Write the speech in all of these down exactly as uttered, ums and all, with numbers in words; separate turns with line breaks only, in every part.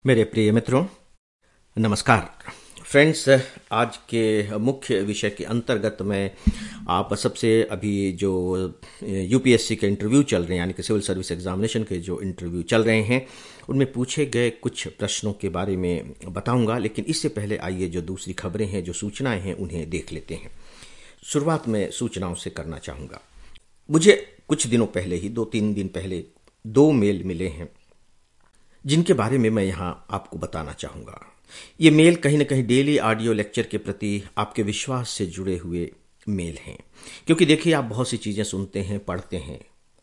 मेरे प्रिय मित्रों, नमस्कार। फ्रेंड्स, आज के मुख्य विषय के अंतर्गत मैं आप सबसे अभी जो यूपीएससी के इंटरव्यू चल रहे हैं, यानी कि सिविल सर्विस एग्जामिनेशन के जो इंटरव्यू चल रहे हैं, उनमें पूछे गए कुछ प्रश्नों के बारे में बताऊंगा। लेकिन इससे पहले आइए जो दूसरी खबरें हैं, जो सूचनाएं हैं, उन्हें देख लेते हैं। शुरुआत में सूचनाओं से करना चाहूँगा। मुझे कुछ दिनों पहले ही, दो तीन दिन पहले, दो मेल मिले हैं जिनके बारे में मैं यहाँ आपको बताना चाहूँगा। ये मेल कहीं ना कहीं डेली ऑडियो लेक्चर के प्रति आपके विश्वास से जुड़े हुए मेल हैं। क्योंकि देखिए, आप बहुत सी चीज़ें सुनते हैं, पढ़ते हैं,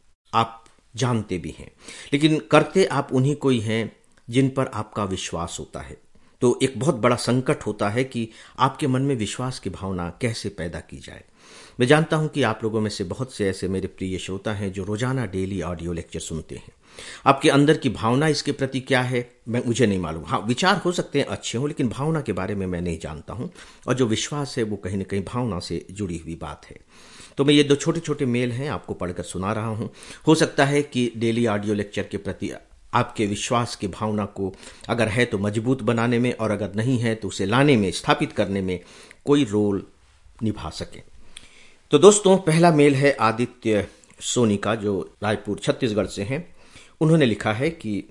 आप जानते भी हैं, लेकिन करते आप उन्हीं को ही हैं जिन पर आपका विश्वास होता है। तो एक बहुत बड़ा संकट होता है कि आपके मन में विश्वास की भावना कैसे पैदा की जाए। मैं जानता हूं कि आप लोगों में से बहुत से ऐसे मेरे प्रिय श्रोता हैं जो रोजाना डेली ऑडियो लेक्चर सुनते हैं। आपके अंदर की भावना इसके प्रति क्या है, मैं मुझे नहीं मालूम। हाँ, विचार हो सकते हैं अच्छे हों, लेकिन भावना के बारे में मैं नहीं जानता हूं। और जो विश्वास है वो कहीं ना कहीं भावना से जुड़ी हुई बात है। तो मैं ये दो छोटे छोटे मेल हैं आपको पढ़कर सुना रहा हूं। हो सकता है कि डेली ऑडियो लेक्चर के प्रति आपके विश्वास की भावना को अगर है तो मजबूत बनाने में, और अगर नहीं है तो उसे लाने में, स्थापित करने में कोई रोल निभा सके। तो दोस्तों, पहला मेल है आदित्य सोनी का, जो रायपुर छत्तीसगढ़ से हैं। उन्होंने लिखा है कि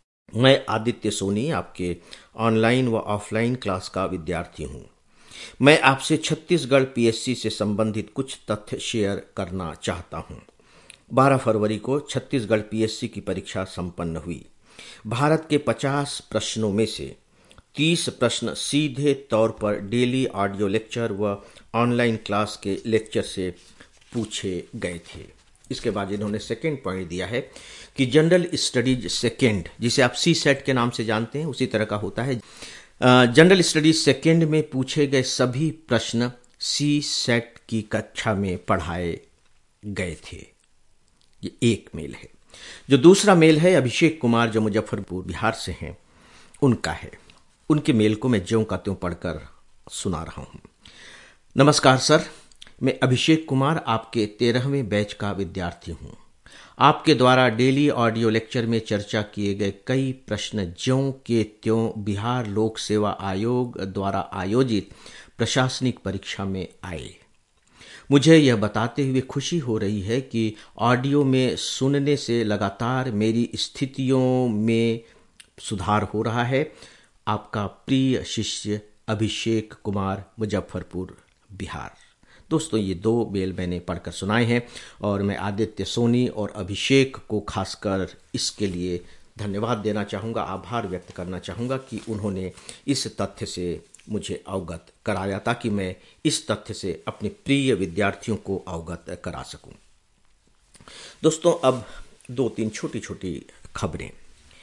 मैं आदित्य सोनी आपके ऑनलाइन व ऑफलाइन क्लास का विद्यार्थी हूं। मैं आपसे छत्तीसगढ़ पीएससी से संबंधित कुछ तथ्य शेयर करना चाहता हूं। बारह फरवरी को छत्तीसगढ़ पीएससी की परीक्षा संपन्न हुई। भारत के पचास प्रश्नों में से तीस प्रश्न सीधे तौर पर डेली ऑडियो लेक्चर व ऑनलाइन क्लास के लेक्चर से पूछे गए थे। इसके बाद इन्होंने सेकेंड पॉइंट दिया है कि जनरल स्टडीज सेकेंड, जिसे आप सी सेट के नाम से जानते हैं, उसी तरह का होता है। जनरल स्टडीज सेकेंड में पूछे गए सभी प्रश्न सी सेट की कक्षा में पढ़ाए गए थे। ये एक मेल है। जो दूसरा मेल है अभिषेक कुमार, जो मुजफ्फरपुर बिहार से हैं, उनका है। उनके मेल को मैं ज्यों का त्यों पढ़कर सुना रहा हूं। नमस्कार सर, मैं अभिषेक कुमार आपके तेरहवें बैच का विद्यार्थी हूं। आपके द्वारा डेली ऑडियो लेक्चर में चर्चा किए गए कई प्रश्न ज्यों के त्यों बिहार लोक सेवा आयोग द्वारा आयोजित प्रशासनिक परीक्षा में आए। मुझे यह बताते हुए खुशी हो रही है कि ऑडियो में सुनने से लगातार मेरी स्थितियों में सुधार हो रहा है। आपका प्रिय शिष्य अभिषेक कुमार, मुजफ्फरपुर बिहार। दोस्तों, ये दो मेल मैंने पढ़कर सुनाए हैं और मैं आदित्य सोनी और अभिषेक को खासकर इसके लिए धन्यवाद देना चाहूँगा, आभार व्यक्त करना चाहूँगा कि उन्होंने इस तथ्य से मुझे अवगत कराया, ताकि मैं इस तथ्य से अपने प्रिय विद्यार्थियों को अवगत करा सकूं। दोस्तों, अब दो तीन छोटी छोटी खबरें।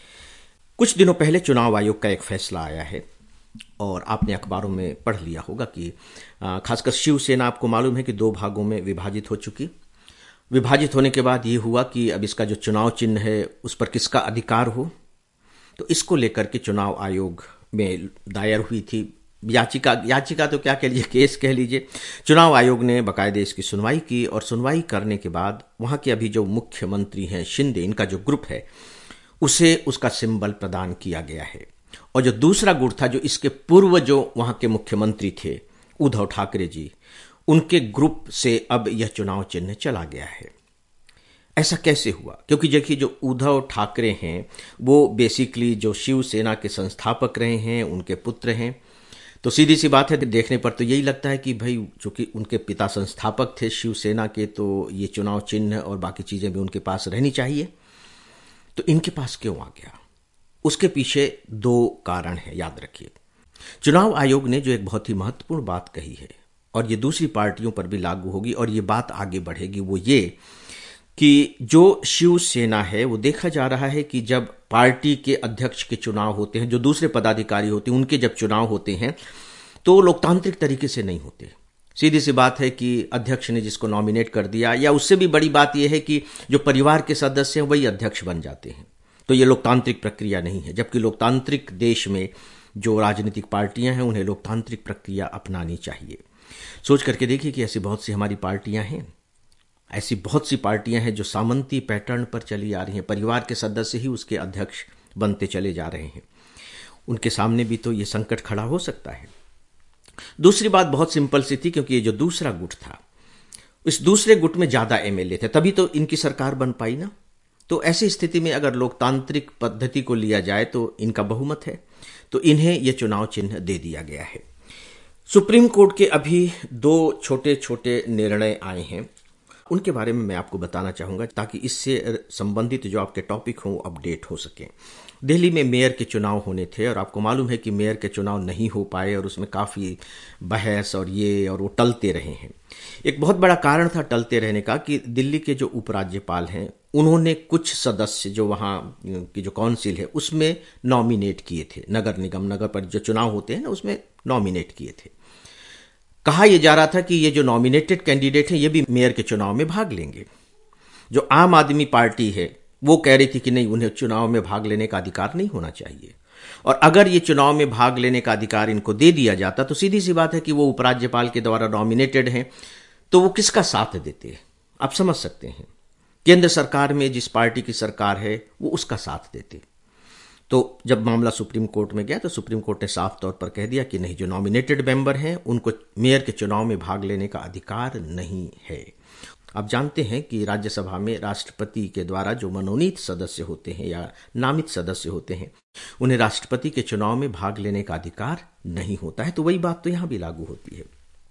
कुछ दिनों पहले चुनाव आयोग का एक फैसला आया है और आपने अखबारों में पढ़ लिया होगा कि खासकर शिवसेना, आपको मालूम है कि दो भागों में विभाजित हो चुकी। विभाजित होने के बाद ये हुआ कि अब इसका जो चुनाव चिन्ह है उस पर किसका अधिकार हो, तो इसको लेकर के चुनाव आयोग में दायर हुई थी याचिका। याचिका तो क्या कह लीजिए, केस कह लीजिए। चुनाव आयोग ने बाकायदे इसकी सुनवाई की और सुनवाई करने के बाद वहां के अभी जो मुख्यमंत्री हैं शिंदे, इनका जो ग्रुप है, उसे उसका सिंबल प्रदान किया गया है। और जो दूसरा गुट था, जो इसके पूर्व जो वहां के मुख्यमंत्री थे उद्धव ठाकरे जी, उनके ग्रुप से अब यह चुनाव चिन्ह चला गया है। ऐसा कैसे हुआ? क्योंकि देखिए, जो उद्धव ठाकरे हैं वो बेसिकली जो शिवसेना के संस्थापक रहे हैं, उनके पुत्र हैं। तो सीधी सी बात है, देखने पर तो यही लगता है कि भाई, चूंकि उनके पिता संस्थापक थे शिवसेना के, तो ये चुनाव चिन्ह और बाकी चीजें भी उनके पास रहनी चाहिए। तो इनके पास क्यों आ गया? उसके पीछे दो कारण है, याद रखिए। चुनाव आयोग ने जो एक बहुत ही महत्वपूर्ण बात कही है, और ये दूसरी पार्टियों पर भी लागू होगी और ये बात आगे बढ़ेगी, वो ये कि जो शिवसेना है, वो देखा जा रहा है कि जब पार्टी के अध्यक्ष के चुनाव होते हैं, जो दूसरे पदाधिकारी होते हैं उनके जब चुनाव होते हैं, तो लोकतांत्रिक तरीके से नहीं होते। सीधी सी बात है कि अध्यक्ष ने जिसको नॉमिनेट कर दिया, या उससे भी बड़ी बात यह है कि जो परिवार के सदस्य हैं वही अध्यक्ष बन जाते हैं। तो ये लोकतांत्रिक प्रक्रिया नहीं है, जबकि लोकतांत्रिक देश में जो राजनीतिक पार्टियां हैं उन्हें लोकतांत्रिक प्रक्रिया अपनानी चाहिए। सोच करके देखिए कि ऐसी बहुत सी हमारी पार्टियां हैं, ऐसी बहुत सी पार्टियां हैं जो सामंती पैटर्न पर चली आ रही हैं। परिवार के सदस्य ही उसके अध्यक्ष बनते चले जा रहे हैं। उनके सामने भी तो ये संकट खड़ा हो सकता है। दूसरी बात बहुत सिंपल सी थी, क्योंकि ये जो दूसरा गुट था, इस दूसरे गुट में ज्यादा एमएलए थे, तभी तो इनकी सरकार बन पाई ना। तो ऐसी स्थिति में अगर लोकतांत्रिक पद्धति को लिया जाए तो इनका बहुमत है, तो इन्हें यह चुनाव चिन्ह दे दिया गया है। सुप्रीम कोर्ट के अभी दो छोटे छोटे निर्णय आए हैं, उनके बारे में मैं आपको बताना चाहूंगा ताकि इससे संबंधित जो आपके टॉपिक हों वो अपडेट हो सके। दिल्ली में मेयर के चुनाव होने थे और आपको मालूम है कि मेयर के चुनाव नहीं हो पाए और उसमें काफ़ी बहस और ये और वो टलते रहे हैं। एक बहुत बड़ा कारण था टलते रहने का कि दिल्ली के जो उपराज्यपाल हैं उन्होंने कुछ सदस्य जो वहाँ की जो काउंसिल है उसमें नॉमिनेट किए थे, नगर निगम नगर पर जो चुनाव होते हैं ना उसमें नॉमिनेट किए थे। कहा यह जा रहा था कि ये जो नॉमिनेटेड कैंडिडेट हैं ये भी मेयर के चुनाव में भाग लेंगे। जो आम आदमी पार्टी है वो कह रही थी कि नहीं, उन्हें चुनाव में भाग लेने का अधिकार नहीं होना चाहिए, और अगर ये चुनाव में भाग लेने का अधिकार इनको दे दिया जाता तो सीधी सी बात है कि वो उपराज्यपाल के द्वारा नॉमिनेटेड हैं, तो वो किसका साथ देते? आप समझ सकते हैं, केंद्र सरकार में जिस पार्टी की सरकार है वो उसका साथ देते। तो जब मामला सुप्रीम कोर्ट में गया तो सुप्रीम कोर्ट ने साफ तौर पर कह दिया कि नहीं, जो नॉमिनेटेड मेंबर हैं उनको मेयर के चुनाव में भाग लेने का अधिकार नहीं है। आप जानते हैं कि राज्यसभा में राष्ट्रपति के द्वारा जो मनोनीत सदस्य होते हैं या नामित सदस्य होते हैं उन्हें राष्ट्रपति के चुनाव में भाग लेने का अधिकार नहीं होता है। तो वही बात तो यहां भी लागू होती है।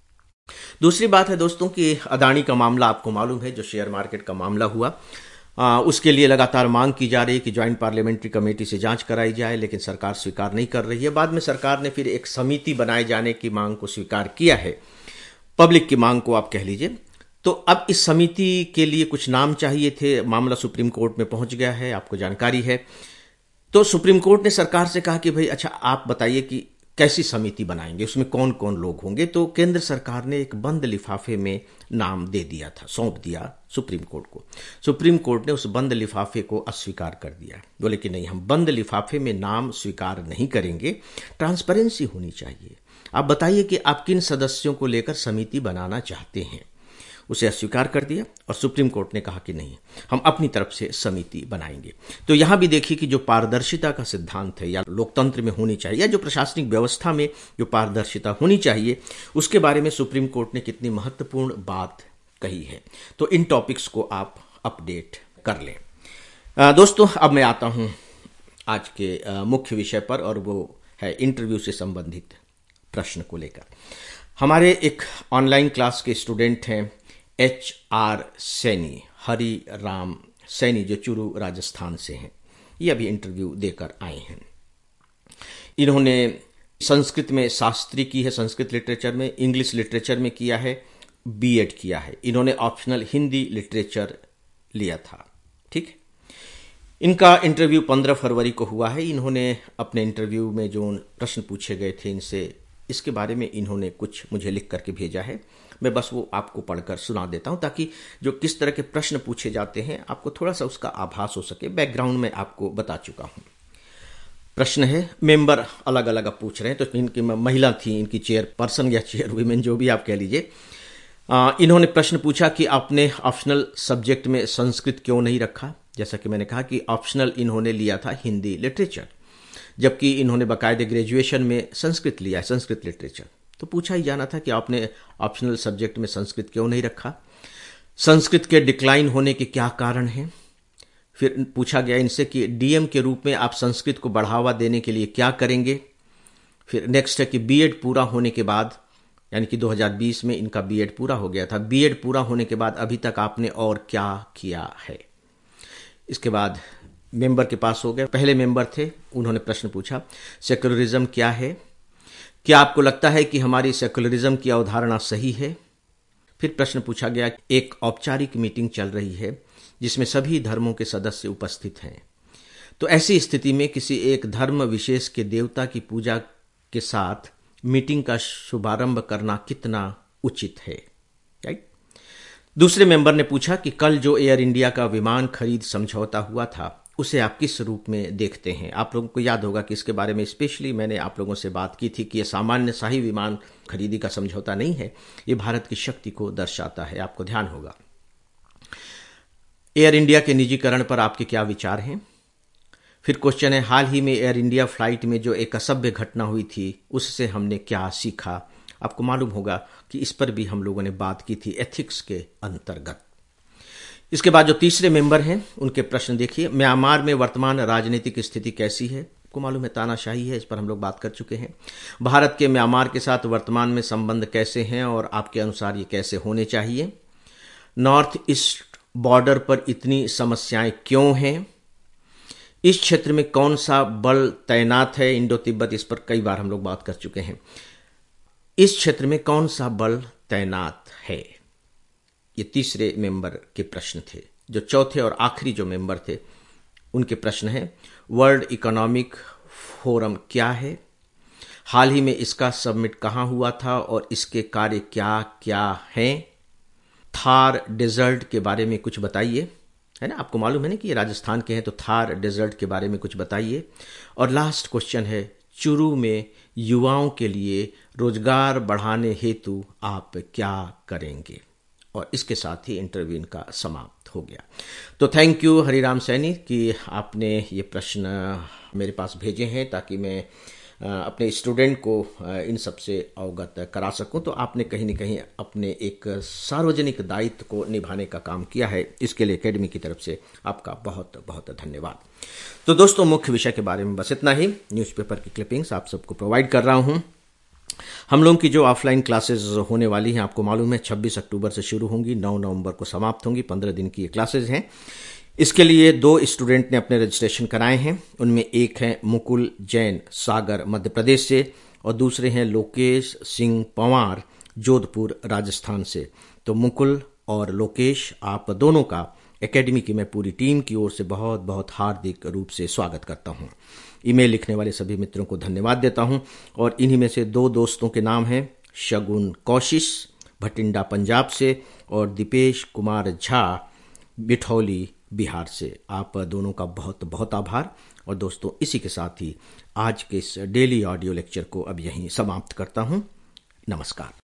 दूसरी बात है दोस्तों कि अदानी का मामला आपको मालूम है, जो शेयर मार्केट का मामला हुआ, आ, उसके लिए लगातार मांग की जा रही है कि ज्वाइंट पार्लियामेंट्री कमेटी से जांच कराई जाए, लेकिन सरकार स्वीकार नहीं कर रही है। बाद में सरकार ने फिर एक समिति बनाए जाने की मांग को स्वीकार किया है, पब्लिक की मांग को आप कह लीजिए। तो अब इस समिति के लिए कुछ नाम चाहिए थे, मामला सुप्रीम कोर्ट में पहुंच गया है, आपको जानकारी है। तो सुप्रीम कोर्ट ने सरकार से कहा कि भाई अच्छा आप बताइए कि कैसी समिति बनाएंगे, उसमें कौन कौन लोग होंगे। तो केंद्र सरकार ने एक बंद लिफाफे में नाम दे दिया था, सौंप दिया सुप्रीम कोर्ट को। सुप्रीम कोर्ट ने उस बंद लिफाफे को अस्वीकार कर दिया, बोले कि नहीं, हम बंद लिफाफे में नाम स्वीकार नहीं करेंगे, ट्रांसपेरेंसी होनी चाहिए। आप बताइए कि आप किन सदस्यों को लेकर समिति बनाना चाहते हैं। उसे अस्वीकार कर दिया और सुप्रीम कोर्ट ने कहा कि नहीं, हम अपनी तरफ से समिति बनाएंगे। तो यहां भी देखिए कि जो पारदर्शिता का सिद्धांत है या लोकतंत्र में होनी चाहिए या जो प्रशासनिक व्यवस्था में जो पारदर्शिता होनी चाहिए उसके बारे में सुप्रीम कोर्ट ने कितनी महत्वपूर्ण बात कही है। तो इन टॉपिक्स को आप अपडेट कर लें। आ, दोस्तों अब मैं आता हूं आज के आ, मुख्य विषय पर, और वो है इंटरव्यू से संबंधित प्रश्न को लेकर। हमारे एक ऑनलाइन क्लास के स्टूडेंट हैं एच आर सैनी, हरि राम सैनी, जो चूरू राजस्थान से हैं। ये अभी इंटरव्यू देकर आए हैं। इन्होंने संस्कृत में शास्त्री की है, संस्कृत लिटरेचर में, इंग्लिश लिटरेचर में किया है, बीएड किया है। इन्होंने ऑप्शनल हिंदी लिटरेचर लिया था। ठीक, इनका इंटरव्यू पंद्रह फरवरी को हुआ है। इन्होंने अपने इंटरव्यू में जो प्रश्न पूछे गए थे इनसे, इसके बारे में इन्होंने कुछ मुझे लिख करके भेजा है। मैं बस वो आपको पढ़कर सुना देता हूं ताकि जो किस तरह के प्रश्न पूछे जाते हैं आपको थोड़ा सा उसका आभास हो सके। बैकग्राउंड में आपको बता चुका हूं। प्रश्न है, मेंबर अलग अलग आप पूछ रहे हैं, तो इनकी महिला थी, इनकी चेयर पर्सन या चेयर वुमेन जो भी आप कह लीजिए। इन्होंने प्रश्न पूछा कि आपने ऑप्शनल सब्जेक्ट में संस्कृत क्यों नहीं रखा। जैसा कि मैंने कहा कि ऑप्शनल इन्होंने लिया था हिंदी लिटरेचर, जबकि इन्होंने बाकायदे ग्रेजुएशन में संस्कृत लिया है, संस्कृत लिटरेचर। तो पूछा ही जाना था कि आपने ऑप्शनल सब्जेक्ट में संस्कृत क्यों नहीं रखा, संस्कृत के डिक्लाइन होने के क्या कारण हैं। फिर पूछा गया इनसे कि डीएम के रूप में आप संस्कृत को बढ़ावा देने के लिए क्या करेंगे। फिर नेक्स्ट है कि बीएड पूरा होने के बाद, यानी कि दो हज़ार बीस में इनका बीएड पूरा हो गया था, बीएड पूरा होने के बाद अभी तक आपने और क्या किया है। इसके बाद मेंबर के पास हो गए। पहले मेंबर थे, उन्होंने प्रश्न पूछा सेक्युलरिज्म क्या है, क्या आपको लगता है कि हमारी सेक्युलरिज्म की अवधारणा सही है। फिर प्रश्न पूछा गया, एक औपचारिक मीटिंग चल रही है जिसमें सभी धर्मों के सदस्य उपस्थित हैं, तो ऐसी स्थिति में किसी एक धर्म विशेष के देवता की पूजा के साथ मीटिंग का शुभारंभ करना कितना उचित है। राइट। दूसरे मेंबर ने पूछा कि कल जो एयर इंडिया का विमान खरीद समझौता हुआ था उसे आप किस रूप में देखते हैं। आप लोगों को याद होगा कि इसके बारे में स्पेशली मैंने आप लोगों से बात की थी कि यह सामान्य शाही विमान खरीदी का समझौता नहीं है, ये भारत की शक्ति को दर्शाता है, आपको ध्यान होगा। एयर इंडिया के निजीकरण पर आपके क्या विचार हैं। फिर क्वेश्चन है, हाल ही में एयर इंडिया फ्लाइट में जो एक असभ्य घटना हुई थी उससे हमने क्या सीखा। आपको मालूम होगा कि इस पर भी हम लोगों ने बात की थी एथिक्स के अंतर्गत। इसके बाद जो तीसरे मेंबर हैं उनके प्रश्न देखिए, म्यांमार में वर्तमान राजनीतिक स्थिति कैसी है। आपको मालूम है तानाशाही है, इस पर हम लोग बात कर चुके हैं। भारत के म्यांमार के साथ वर्तमान में संबंध कैसे हैं और आपके अनुसार ये कैसे होने चाहिए। नॉर्थ ईस्ट बॉर्डर पर इतनी समस्याएं क्यों हैं। इस क्षेत्र में कौन सा बल तैनात है, इंडो तिब्बत, इस पर कई बार हम लोग बात कर चुके हैं। इस क्षेत्र में कौन सा बल तैनात है, ये तीसरे मेंबर के प्रश्न थे। जो चौथे और आखिरी जो मेंबर थे उनके प्रश्न है, वर्ल्ड इकोनॉमिक फोरम क्या है, हाल ही में इसका सबमिट कहाँ हुआ था और इसके कार्य क्या क्या हैं। थार डेजर्ट के बारे में कुछ बताइए, है ना, आपको मालूम है ना कि ये राजस्थान के हैं, तो थार डेजर्ट के बारे में कुछ बताइए। और लास्ट क्वेश्चन है, चुरू में युवाओं के लिए रोजगार बढ़ाने हेतु आप क्या करेंगे। और इसके साथ ही इंटरव्यू इनका समाप्त हो गया। तो थैंक यू हरिराम सैनी कि आपने ये प्रश्न मेरे पास भेजे हैं ताकि मैं अपने स्टूडेंट को इन सब से अवगत करा सकूं। तो आपने कहीं न कहीं अपने एक सार्वजनिक दायित्व को निभाने का काम किया है, इसके लिए एकेडमी की तरफ से आपका बहुत बहुत धन्यवाद। तो दोस्तों, मुख्य विषय के बारे में बस इतना ही। न्यूज़पेपर की क्लिपिंग्स आप सबको प्रोवाइड कर रहा हूं। हम लोगों की जो ऑफलाइन क्लासेस होने वाली हैं, आपको मालूम है छब्बीस अक्टूबर से शुरू होंगी, नौ नवंबर को समाप्त होंगी। पंद्रह दिन की ये क्लासेस हैं। इसके लिए दो स्टूडेंट ने अपने रजिस्ट्रेशन कराए हैं। उनमें एक है मुकुल जैन, सागर मध्य प्रदेश से, और दूसरे हैं लोकेश सिंह पंवार, जोधपुर राजस्थान से। तो मुकुल और लोकेश, आप दोनों का एकेडमी की मैं पूरी टीम की ओर से बहुत बहुत हार्दिक रूप से स्वागत करता हूं। ईमेल लिखने वाले सभी मित्रों को धन्यवाद देता हूं। और इन्हीं में से दो दोस्तों के नाम हैं, शगुन कौशिश भटिंडा पंजाब से और दीपेश कुमार झा बिठौली बिहार से। आप दोनों का बहुत बहुत आभार। और दोस्तों, इसी के साथ ही आज के इस डेली ऑडियो लेक्चर को अब यहीं समाप्त करता हूं। नमस्कार।